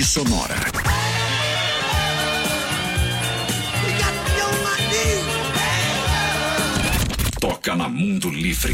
sonora. Toca na Mundo Livre.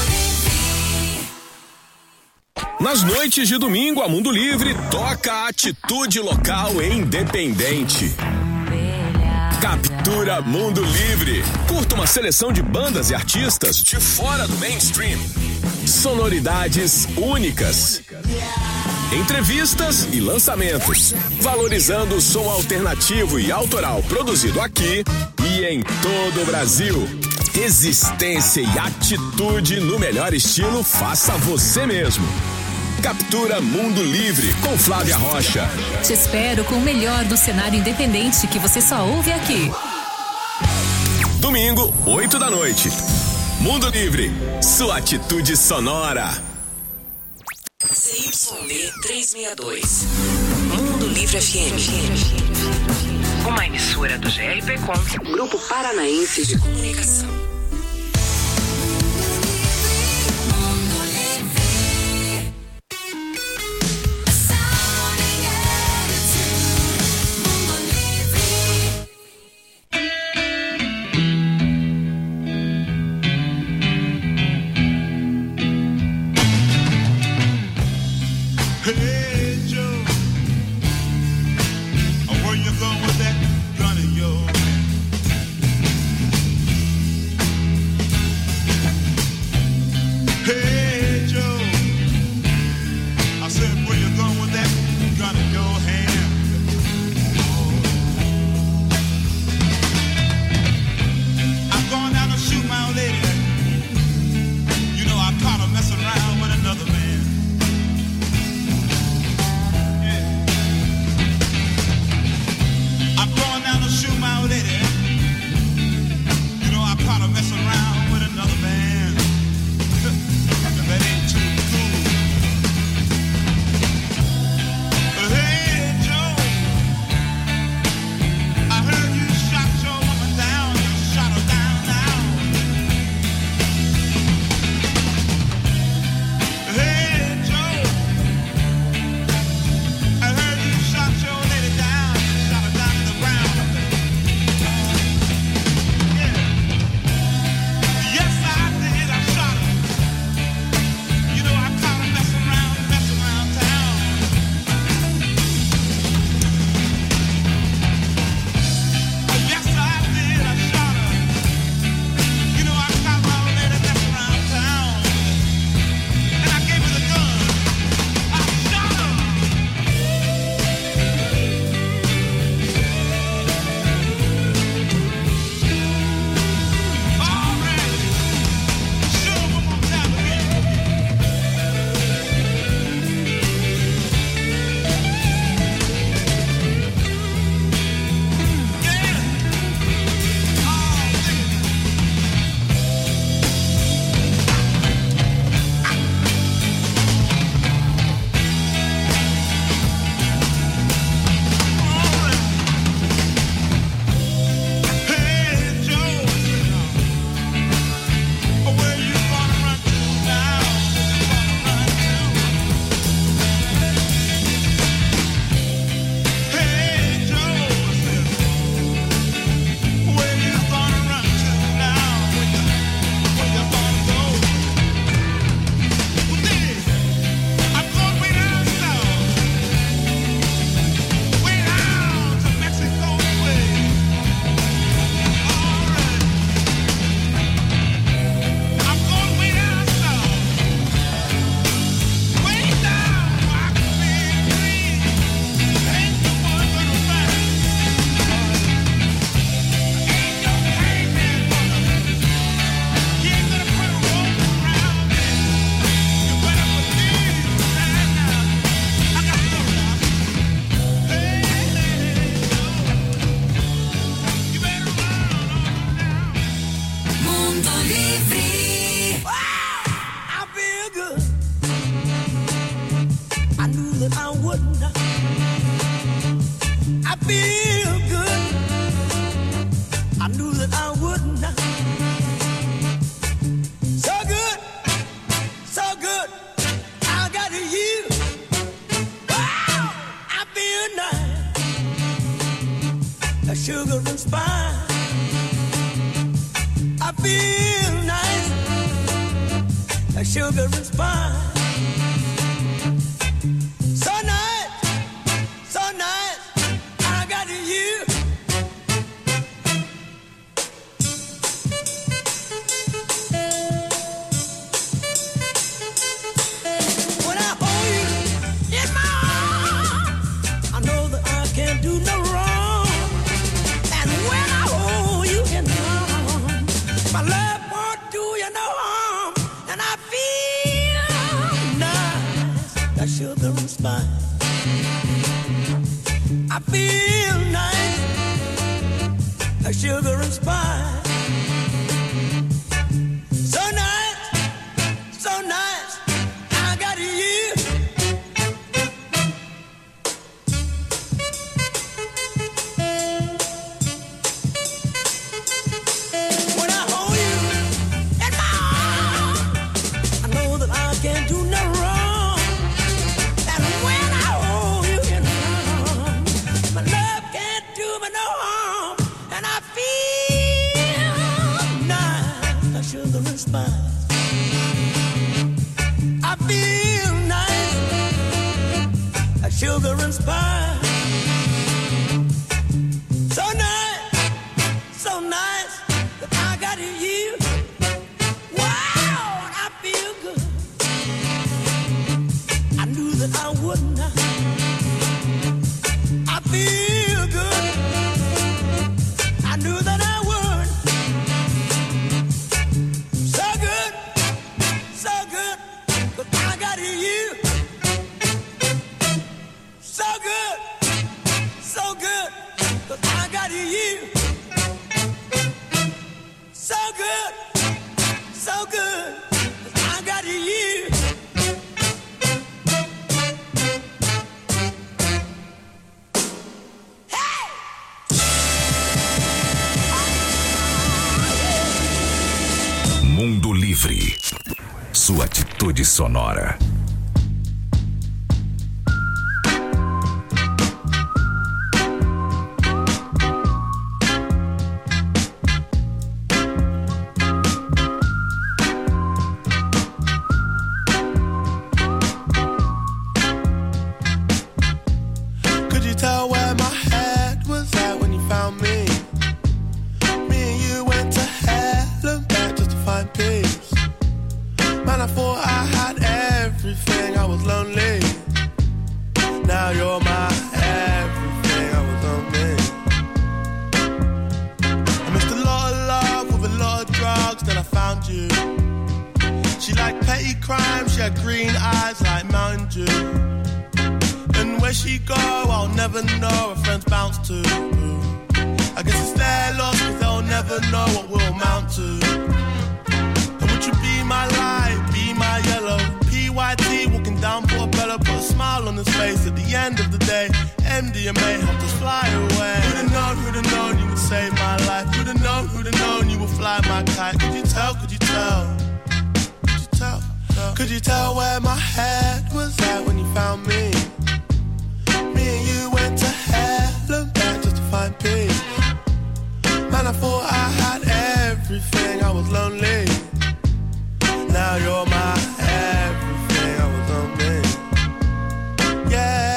Nas noites de domingo, a Mundo Livre toca a atitude local e independente. Captura Mundo Livre. Curta uma seleção de bandas e artistas de fora do mainstream. Sonoridades únicas. Entrevistas e lançamentos. Valorizando o som alternativo e autoral produzido aqui e em todo o Brasil. Resistência e atitude no melhor estilo, faça você mesmo. Captura Mundo Livre com Flávia Rocha. Te espero com o melhor do cenário independente que você só ouve aqui. Domingo, 8 da noite. Mundo Livre, sua atitude sonora. ZYD 362. Mundo Livre FM. Uma emissora do GRPcom, Grupo Paranaense de Comunicação. a sugar and spice. I feel nice, a sugar and spice. So nice, so nice, I got you. When I hold you in my arms, I know that I can't do no wrong. And when I hold you in my arms, my love won't do you no harm. And I feel nice, that sugar and spice. I feel nice, that sugar and spice. So nice, so nice, I got you. When I hold you in my arms, I know that I can't do no wrong. And when I hold you in my arms, my love can't do me no harm. And I feel nice, like sugar and spice. I feel nice, like sugar and spice. So nice that I got you. Wow, and I feel good. I knew that I wouldn't. I feel good. I knew that I would. So good, that I got you. So good, that I got you. So good, that I got you. Hey! Mundo Livre. Sua atitude sonora. Could you tell where my head was at when you found me? Me and you went to hell and back just to find peace. Man, I thought I had everything, I was lonely. Now you're my everything, I was lonely. I missed a lot of love with a lot of drugs, then I found you. She liked petty crime, she had green eyes like Mountain Dew. And where she go, I'll never know, her friends bounce to. I guess it's their loss, cause they'll never know what we'll amount to. And would you be my light, be my yellow? PYT walking down Portobello, put a smile on his face at the end of the day. MDMA helped us fly away. Who'da known you would save my life? Who'da known you would fly my kite? Could you tell, could you tell? Could you tell? Could you tell where my head was at when you found me? Me and you went to hell and back just to find peace. Man, I thought I had everything, I was lonely. Now you're my everything, I was lonely. Yeah.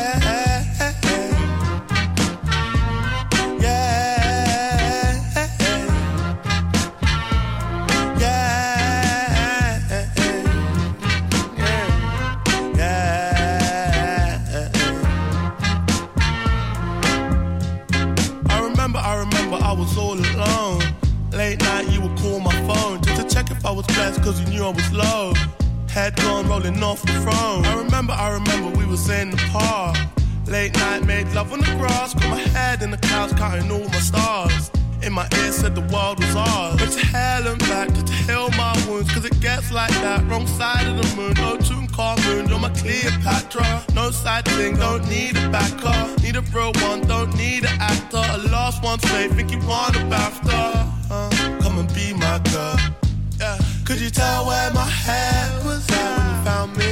I was all alone. Late night you would call my phone just to check if I was blessed, cause you knew I was low. Head gone rolling off the throne. I remember we was in the park. Late night made love on the grass. Got my head in the clouds counting all my stars. In my ear said the world was ours. Went to hell and back just to heal my wounds, cause it gets like that. Wrong side of the moon, no Tutankhamun. You're my Cleopatra. No side thing, don't need a backer. Need a real one, don't need an actor. A last one's fake, think you want a BAFTA. Come and be my girl. Yeah. Could you tell where my head was at when you found me?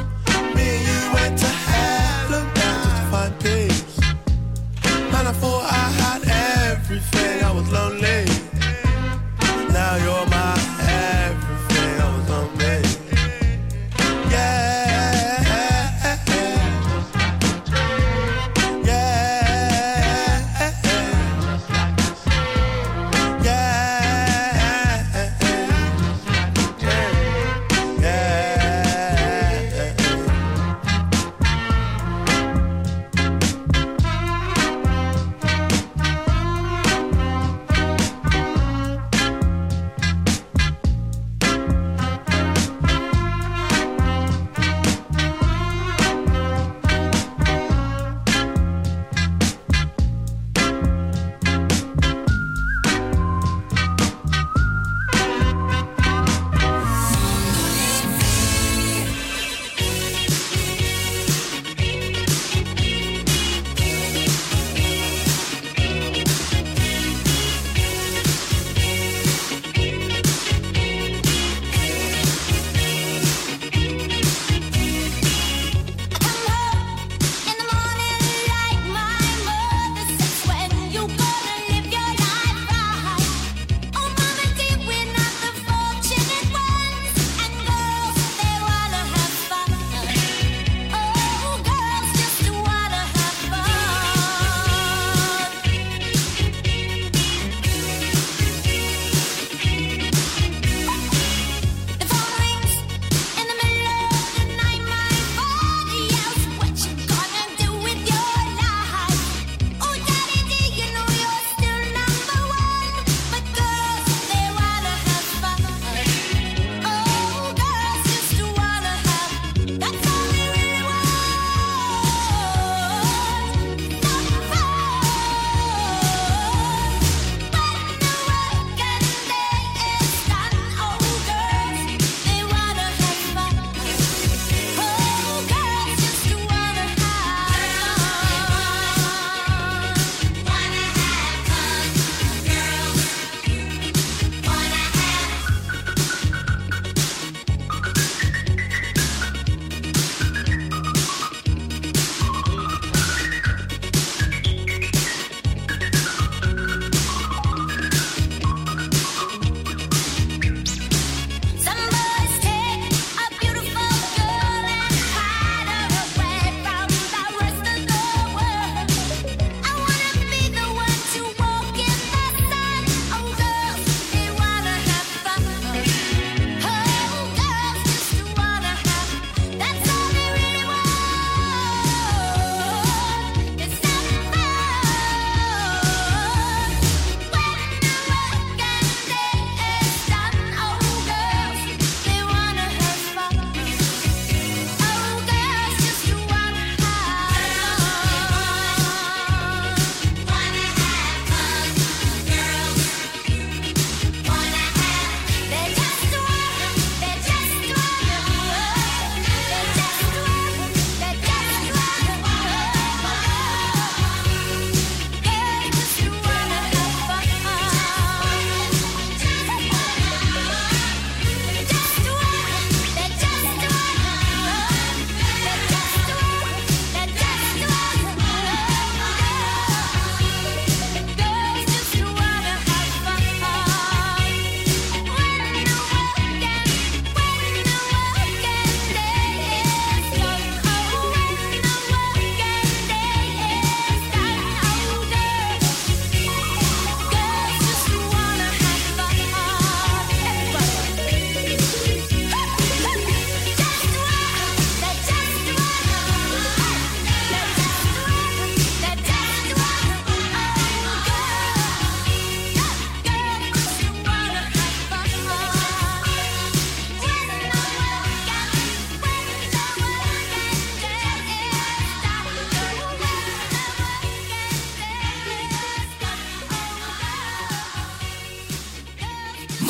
Me and you went to hell and back just to find peace. Man, I thought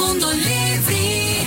Mundo Livre.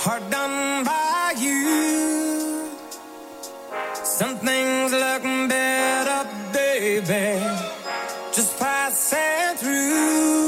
hard done by you. Some things look better, baby, just passing through.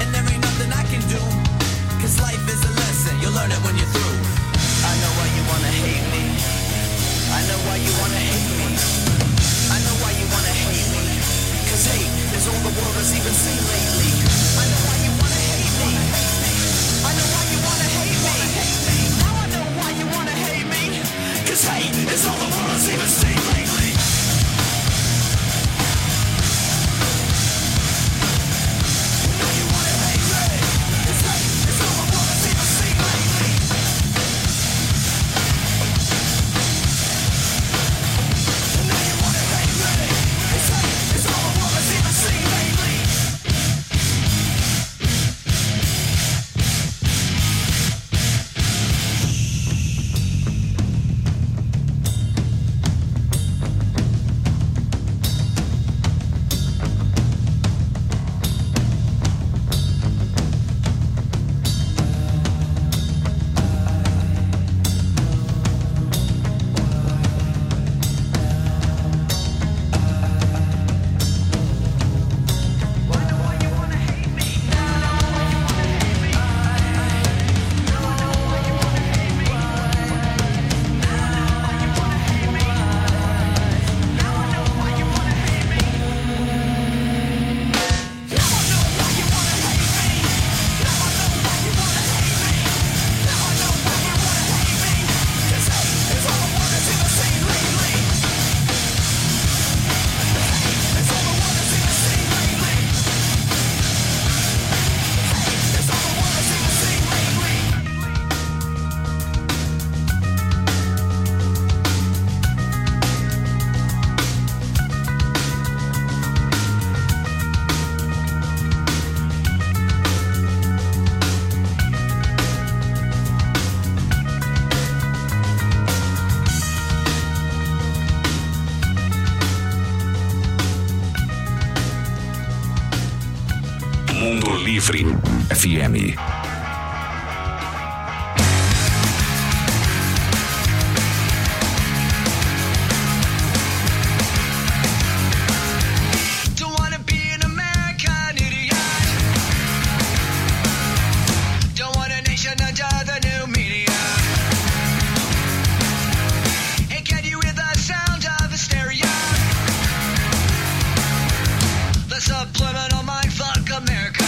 When you're through, I know why you wanna Mundo Livre FM. Subliminal mindfuck America.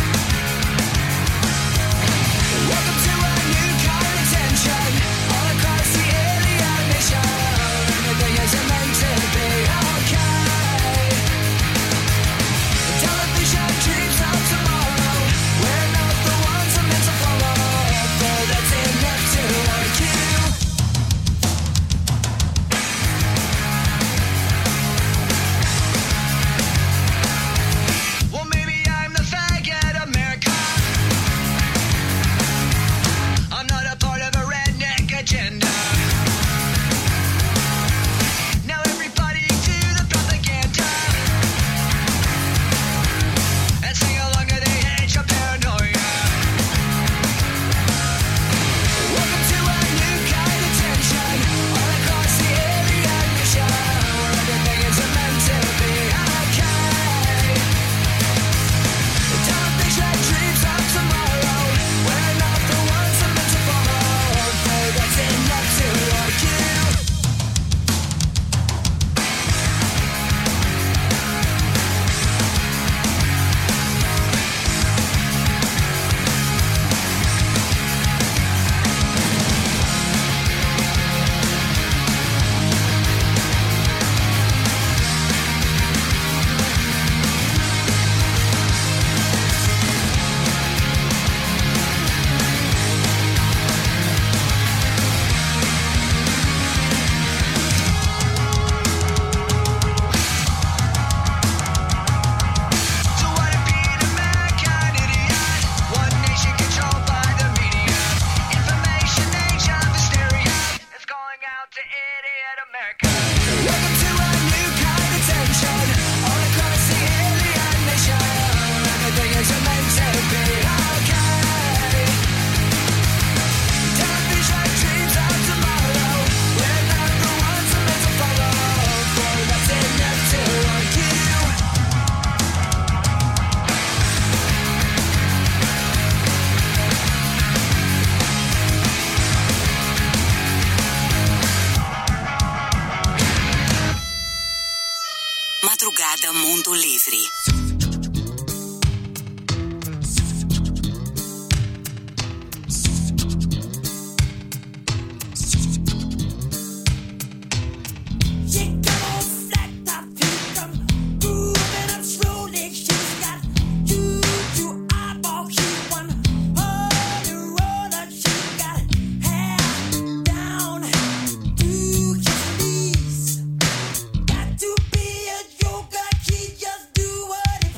Madrugada Mundo Livre. Got to be a joker, she just do what it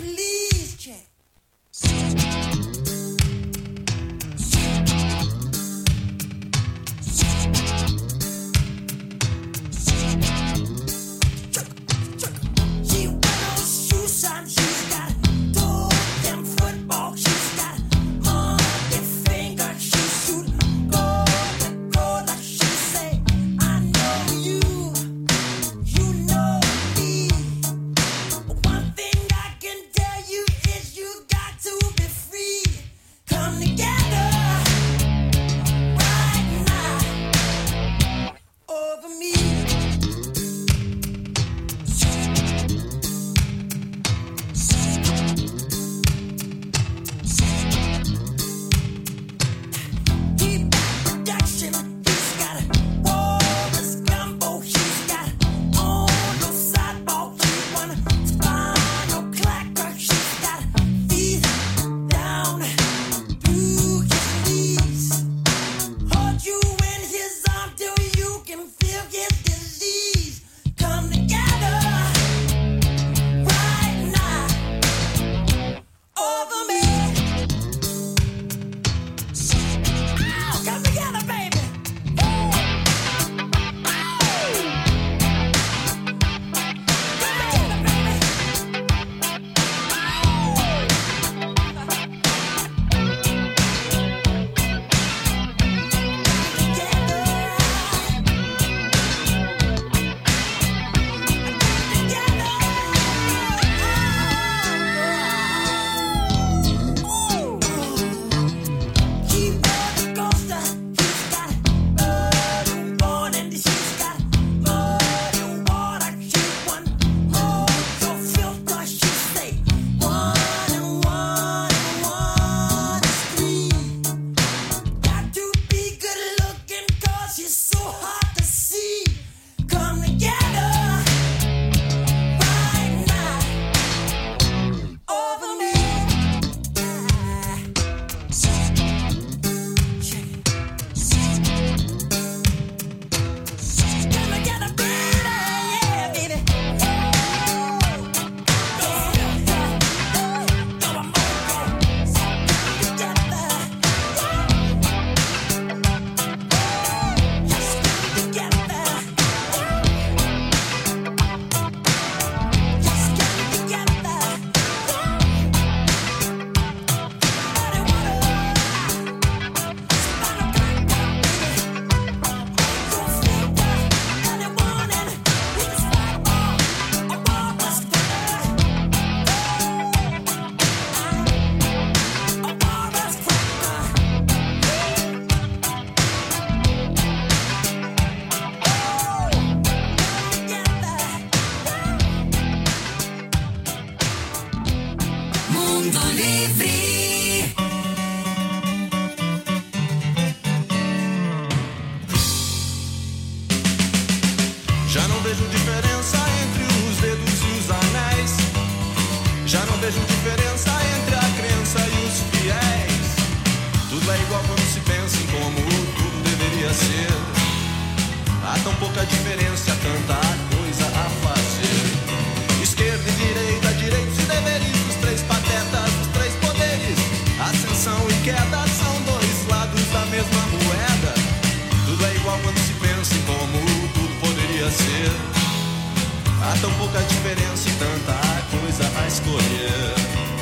vejo diferença entre a crença e os fiéis. Tudo é igual quando se pensa em como tudo deveria ser. Há tão pouca diferença, tanta coisa a fazer. Esquerda e direita, direitos e deveres dos três patetas, dos três poderes. Ascensão e queda são dois lados da mesma moeda. Tudo é igual quando se pensa em como tudo poderia ser. Há tão pouca diferença e tanta coisa a escolher.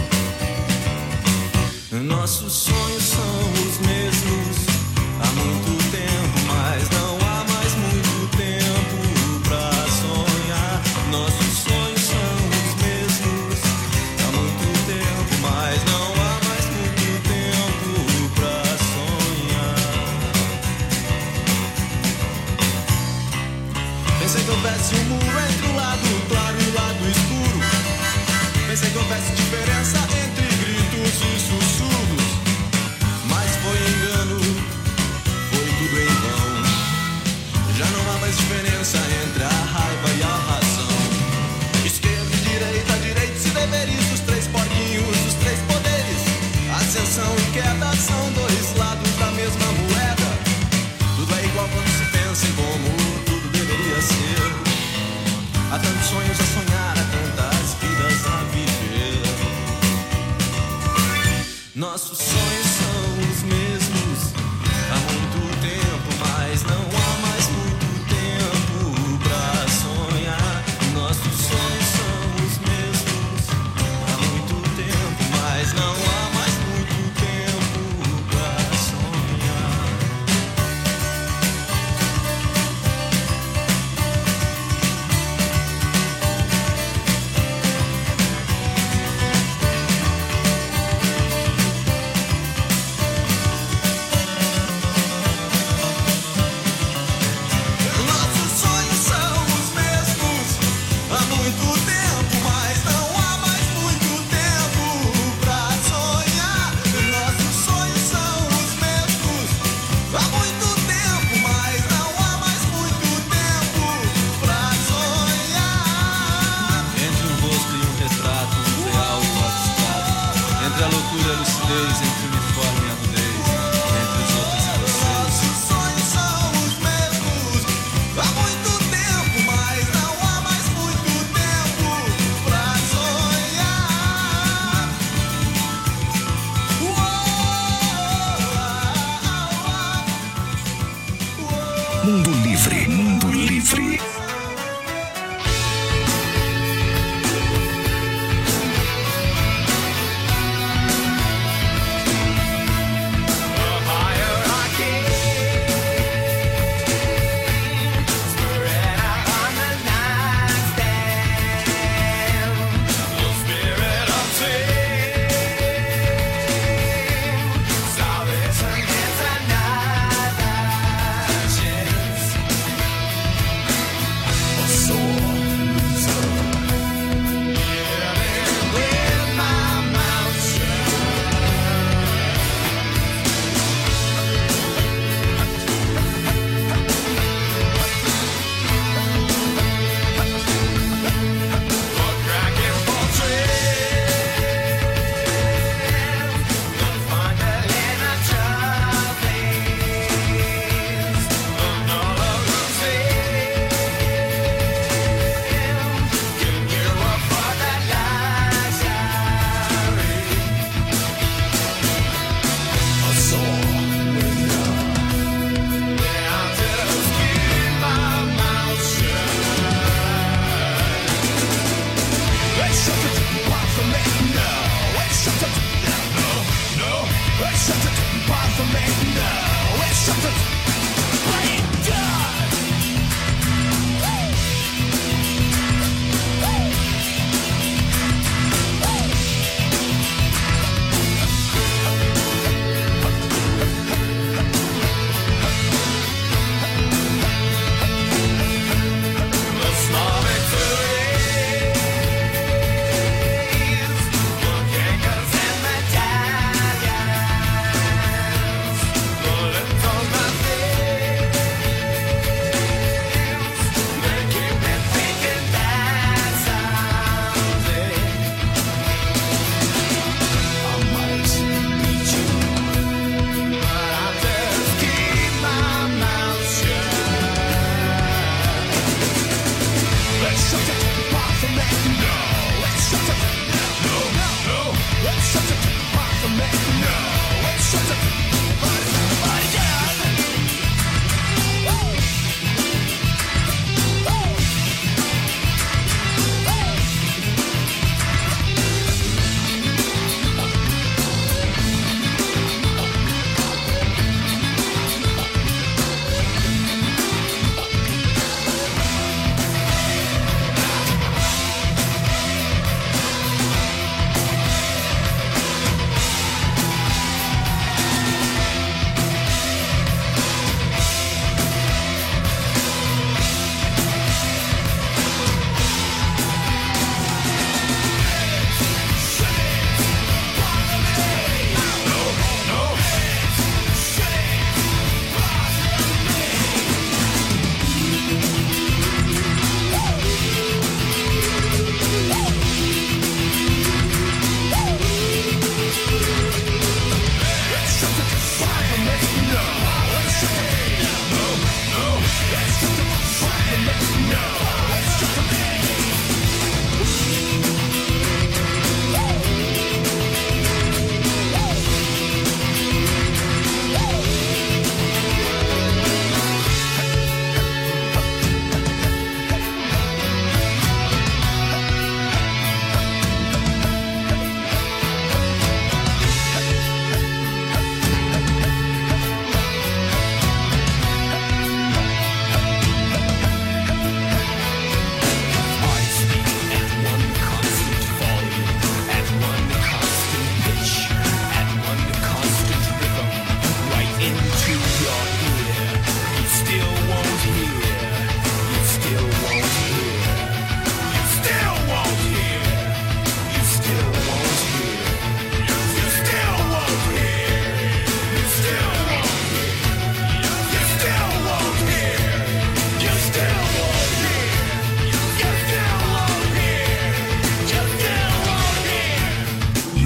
Nossos sonhos são os mesmos há muito tempo, mas não há mais muito tempo pra sonhar. Nossos sonhos são os mesmos há muito tempo, mas não há mais muito tempo pra sonhar. Pensei que houvesse um muro entre o lado claro e o lado escuro. Pensei que houvesse diferença entre gritos e sussurros, mas foi engano.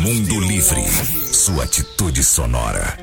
Mundo Livre, sua atitude sonora.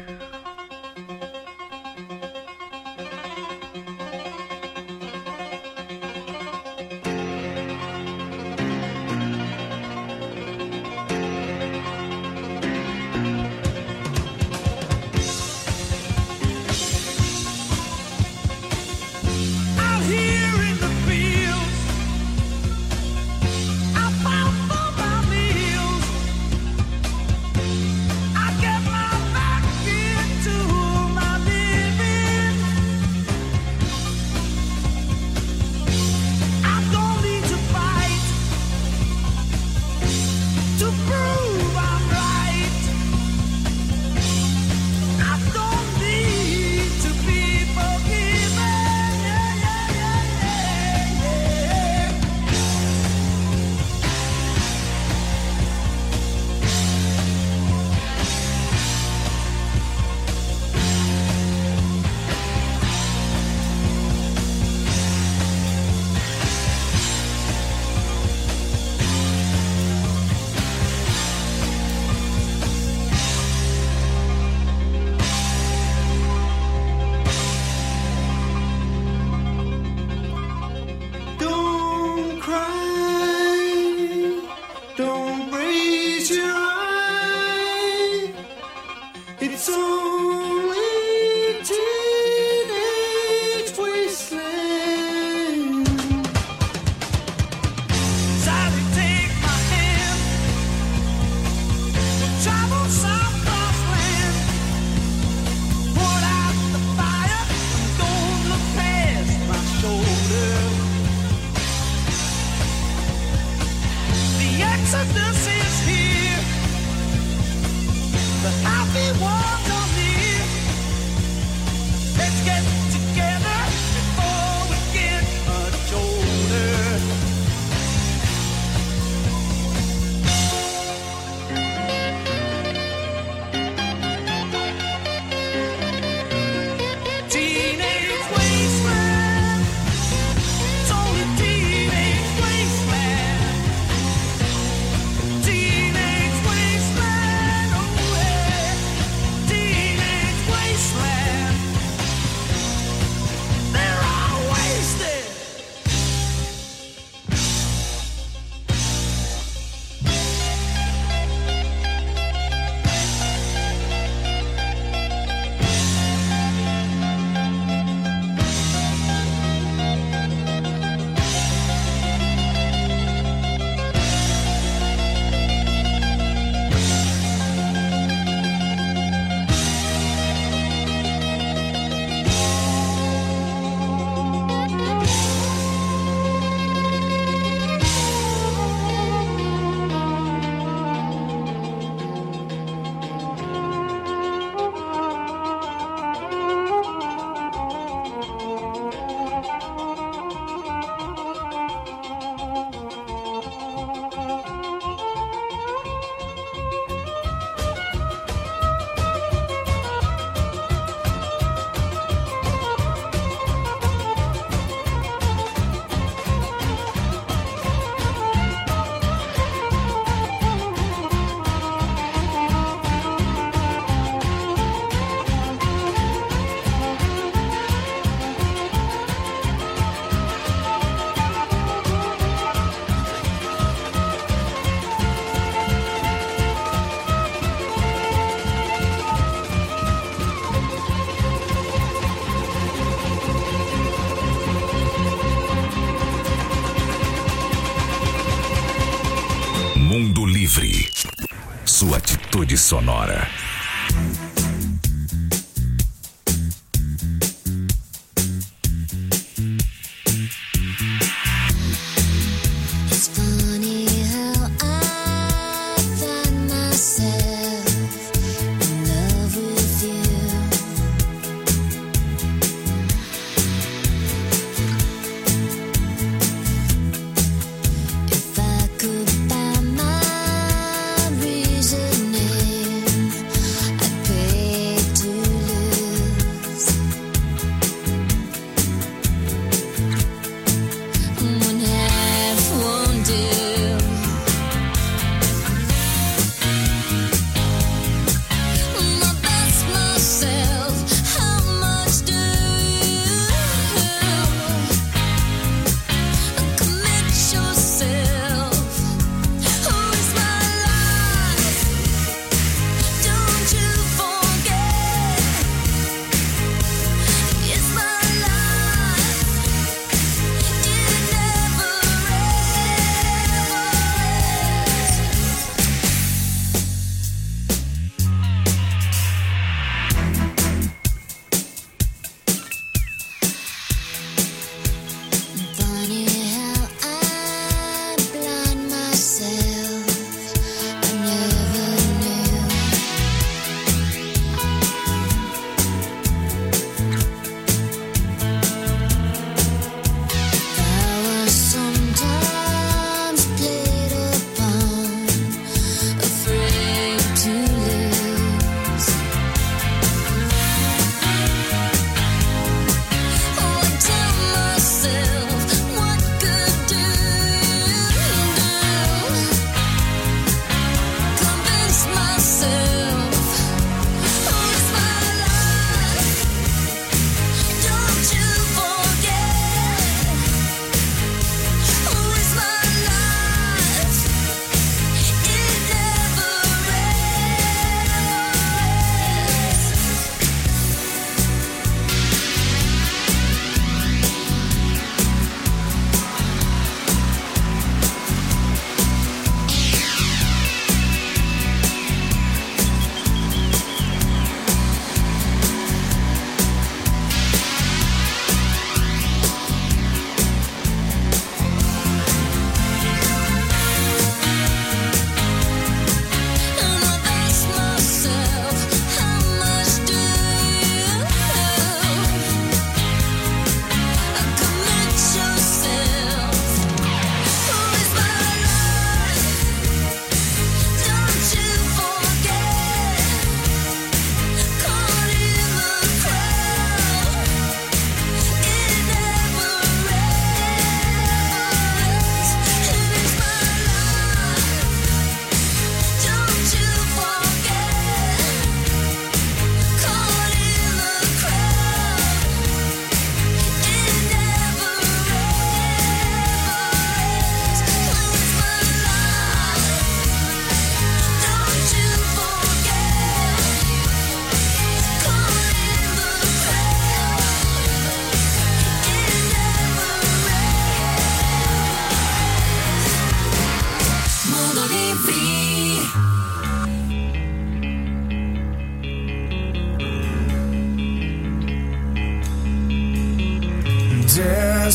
Mundo Livre, sua atitude sonora. Pay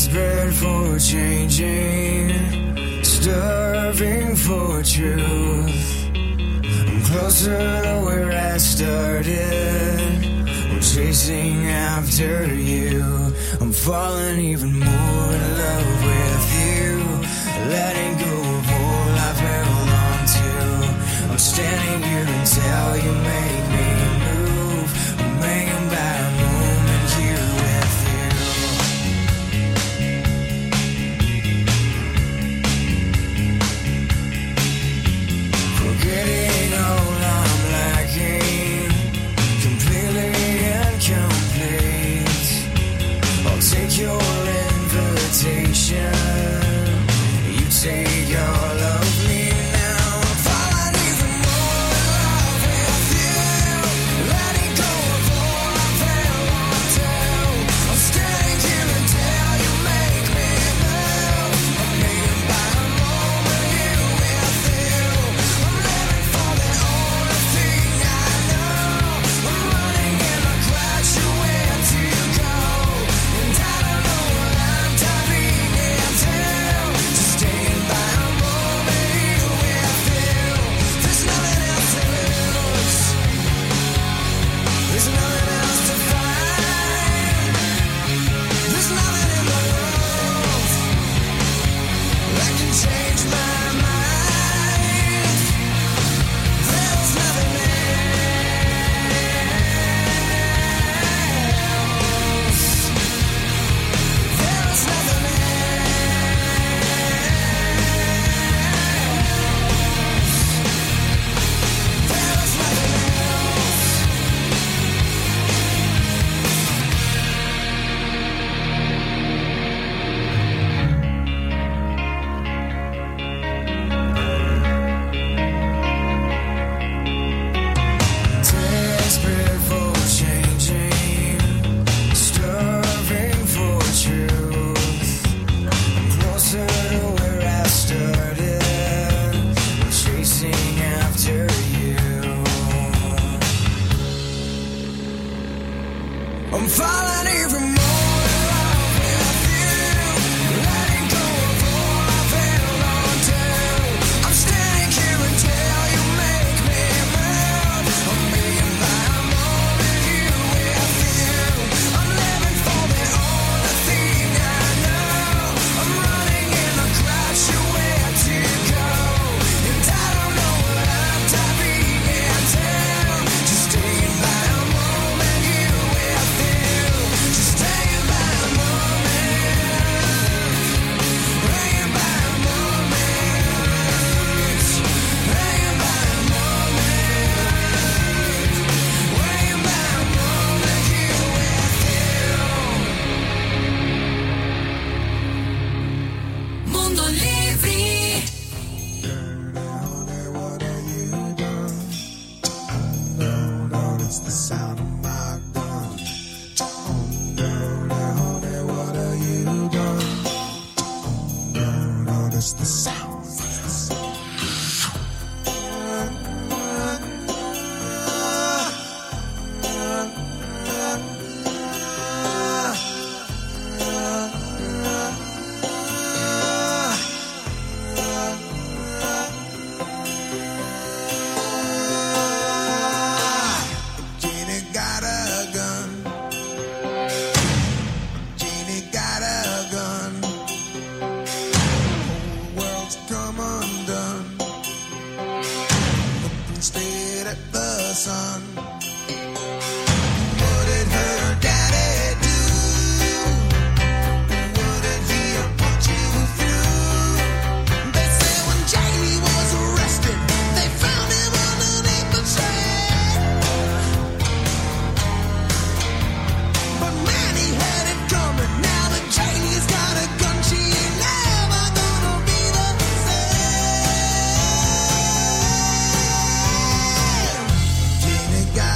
desperate for changing, starving for truth. I'm closer to where I started. I'm chasing after you. I'm falling even more in love with you. Letting go of all I've held on to. I'm standing here until you make me move. I'm hanging by a moment here with you. Forgetting all I'm lacking, completely incomplete. I'll take your invitation. You take all of me now. I'm falling even more in love with you. Letting go of all I've held on to. I'm standing here until you make me move. I'm hanging by a moment here with you. I'm living for the only thing I know. I'm running and I crash where to go. And I don't know what I'm diving into. Just staying by a moment here with you. There's nothing else to lose. There's nothing else to find. There's nothing in the world that can change my mind. There's nothing else. There's nothing else. There's nothing else. Desperate for changing, starving for truth. I'm closer to where I started. I'm chasing after you. I'm falling even more in love with you. Letting go of all I've held on to. I'm standing here until you make me move. I'm being by a moment here with you. I'm living for the only thing I know. I'm running and I crash where to go. And I don't know what I'm diving into. Just staying by a moment here with you. Just staying by a moment. Hanging by a moment. Hanging by a moment. Hanging by a moment here with you. Mundo Livre. It's the sound of my gun. What have you done? It's the sound. Jeannie got a gun. Jeannie got a gun. Whole world's come undone. Looking straight at the sun. What did her daddy do? What did he put you through? They say when Jamie was arrested, they found him underneath the train. But man, he had it coming. Now that Janie's got a gun, she ain't never gonna be the same. Janie got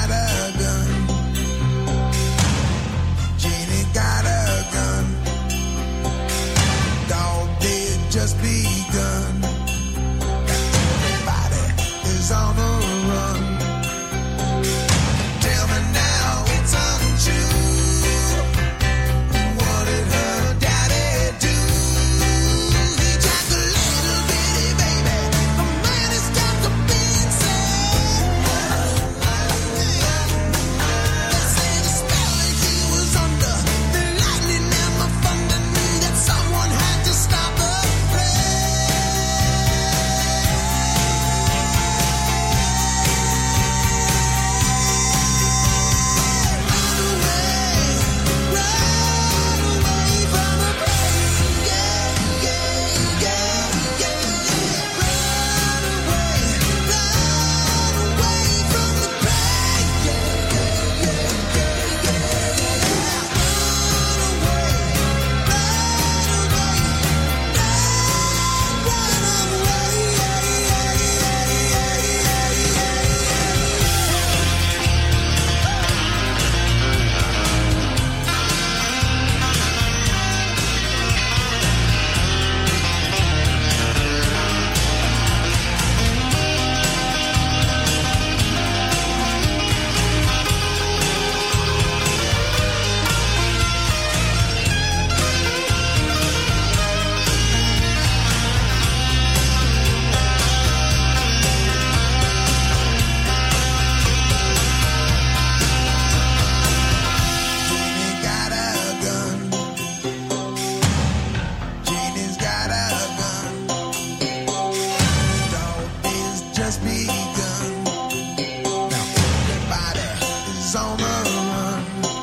just begun. Now everybody is on the run.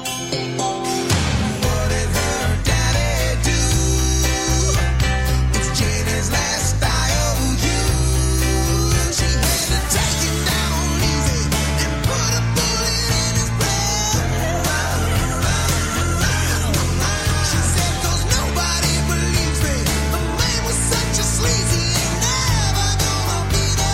What did her daddy do? It's Janie's last IOU. She had to take him down easy and put a bullet in his brain. She said, 'cause nobody believes me. The man was such a sleazy, ain't never gonna be the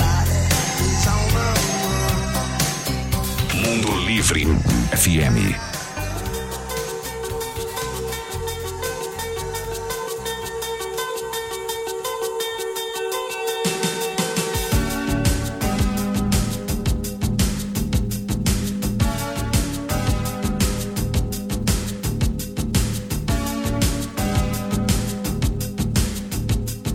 Mundo Livre FM.